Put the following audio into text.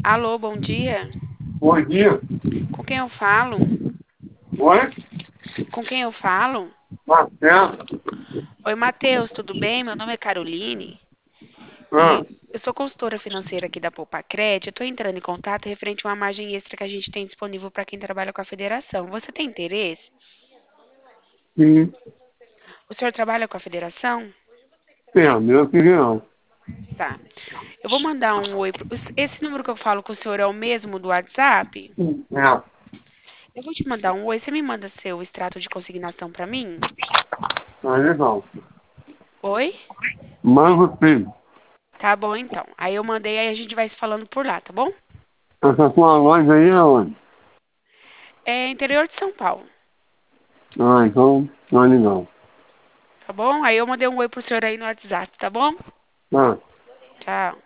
Alô, bom dia. Bom dia. Com quem eu falo? Oi? Com quem eu falo? Marcelo. Oi, Matheus, tudo bem? Meu nome é Caroline Ah, e eu sou consultora financeira aqui da Poupa Crédito. Eu estou entrando em contato referente a uma margem extra que a gente tem disponível para quem trabalha com a federação. Você tem interesse? sim. O senhor trabalha com a federação? Tem a minha opinião. Tá. Eu vou mandar um oi. Esse número que eu falo com o senhor é o mesmo do WhatsApp? É. Eu vou te mandar um oi. Você me manda seu extrato de consignação para mim? Tá legal. Oi? Manda sim. Tá bom, então. Aí eu mandei, aí a gente vai se falando por lá, tá bom? Essa sua loja aí é onde? É interior de São Paulo, Ah, então, tá legal. tá bom? Aí eu mandei um oi pro senhor aí no WhatsApp, tá bom? Tá. Tchau.